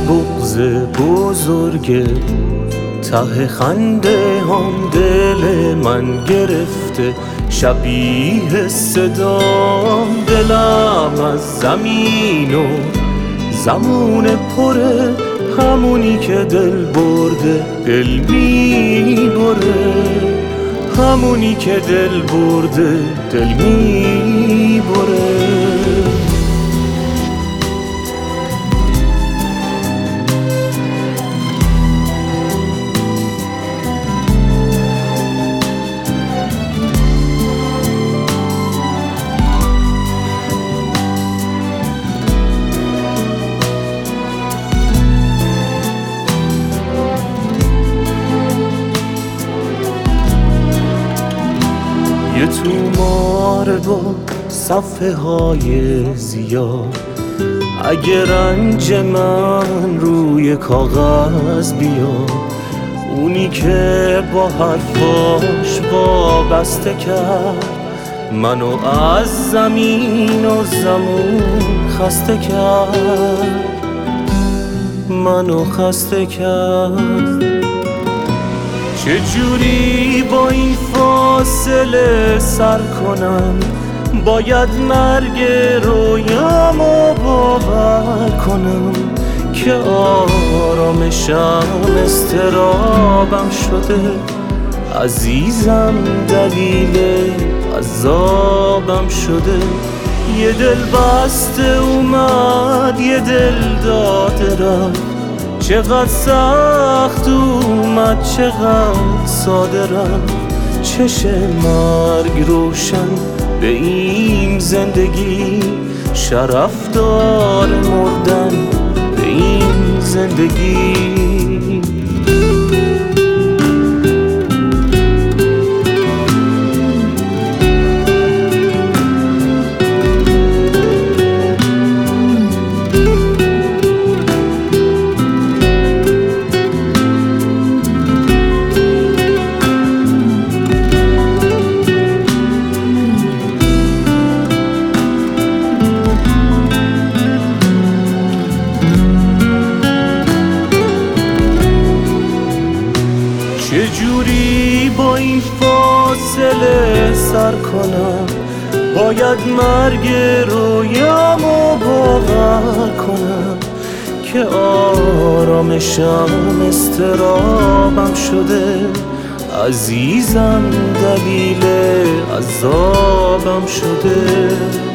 بغض بزرگه، ته خنده هم دل من گرفته. شبیه صدام دلم از زمین و زمان پره، همونی که دل برده دل میبره، همونی که دل برده دل میبره. یه تومار با صفحه های زیاد، اگه رنج من روی کاغذ بیاد، اونی که با حرفاش وابسته کرد منو از زمین و زمان خسته کرد، منو خسته کرد. چجوری با این فاصله سر کنم؟ باید مرگ رویامو باور کنم که آرامشم استرابم شده، عزیزم دلیل عذابم شده. یه دل بسته اومد یه دل داده رفت، چقدر سخت اومد چقدر ساده رفت. چشه مرگ روشن به این زندگی، شرف داره مردن به این زندگی. چجوری با این فاصله سر کنم؟ باید مرگ رویامو باور کنم که آرامشم استرابم شده، عزیزم دلیل عذابم شده.